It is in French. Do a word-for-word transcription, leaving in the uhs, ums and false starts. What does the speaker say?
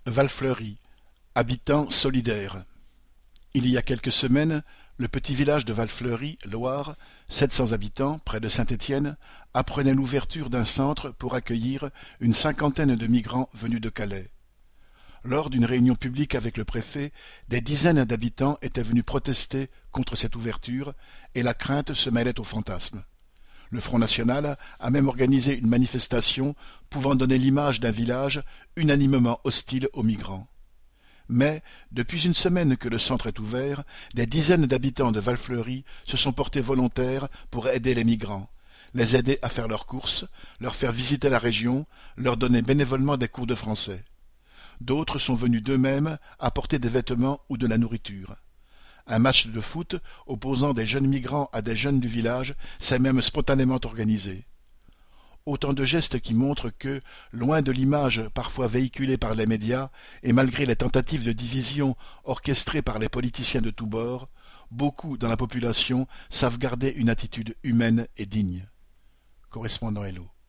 Valfleury, habitants solidaires. Il y a quelques semaines, le petit village de Valfleury, Loire, sept cents habitants, près de Saint-Étienne, apprenait l'ouverture d'un centre pour accueillir une cinquantaine de migrants venus de Calais. Lors d'une réunion publique avec le préfet, des dizaines d'habitants étaient venus protester contre cette ouverture et la crainte se mêlait au fantasme. Le Front national a même organisé une manifestation pouvant donner l'image d'un village unanimement hostile aux migrants. Mais, depuis une semaine que le centre est ouvert, des dizaines d'habitants de Valfleury se sont portés volontaires pour aider les migrants, les aider à faire leurs courses, leur faire visiter la région, leur donner bénévolement des cours de français. D'autres sont venus d'eux-mêmes apporter des vêtements ou de la nourriture. Un match de foot opposant des jeunes migrants à des jeunes du village s'est même spontanément organisé. Autant de gestes qui montrent que, loin de l'image parfois véhiculée par les médias, et malgré les tentatives de division orchestrées par les politiciens de tous bords, beaucoup dans la population savent garder une attitude humaine et digne. Correspondant Hello.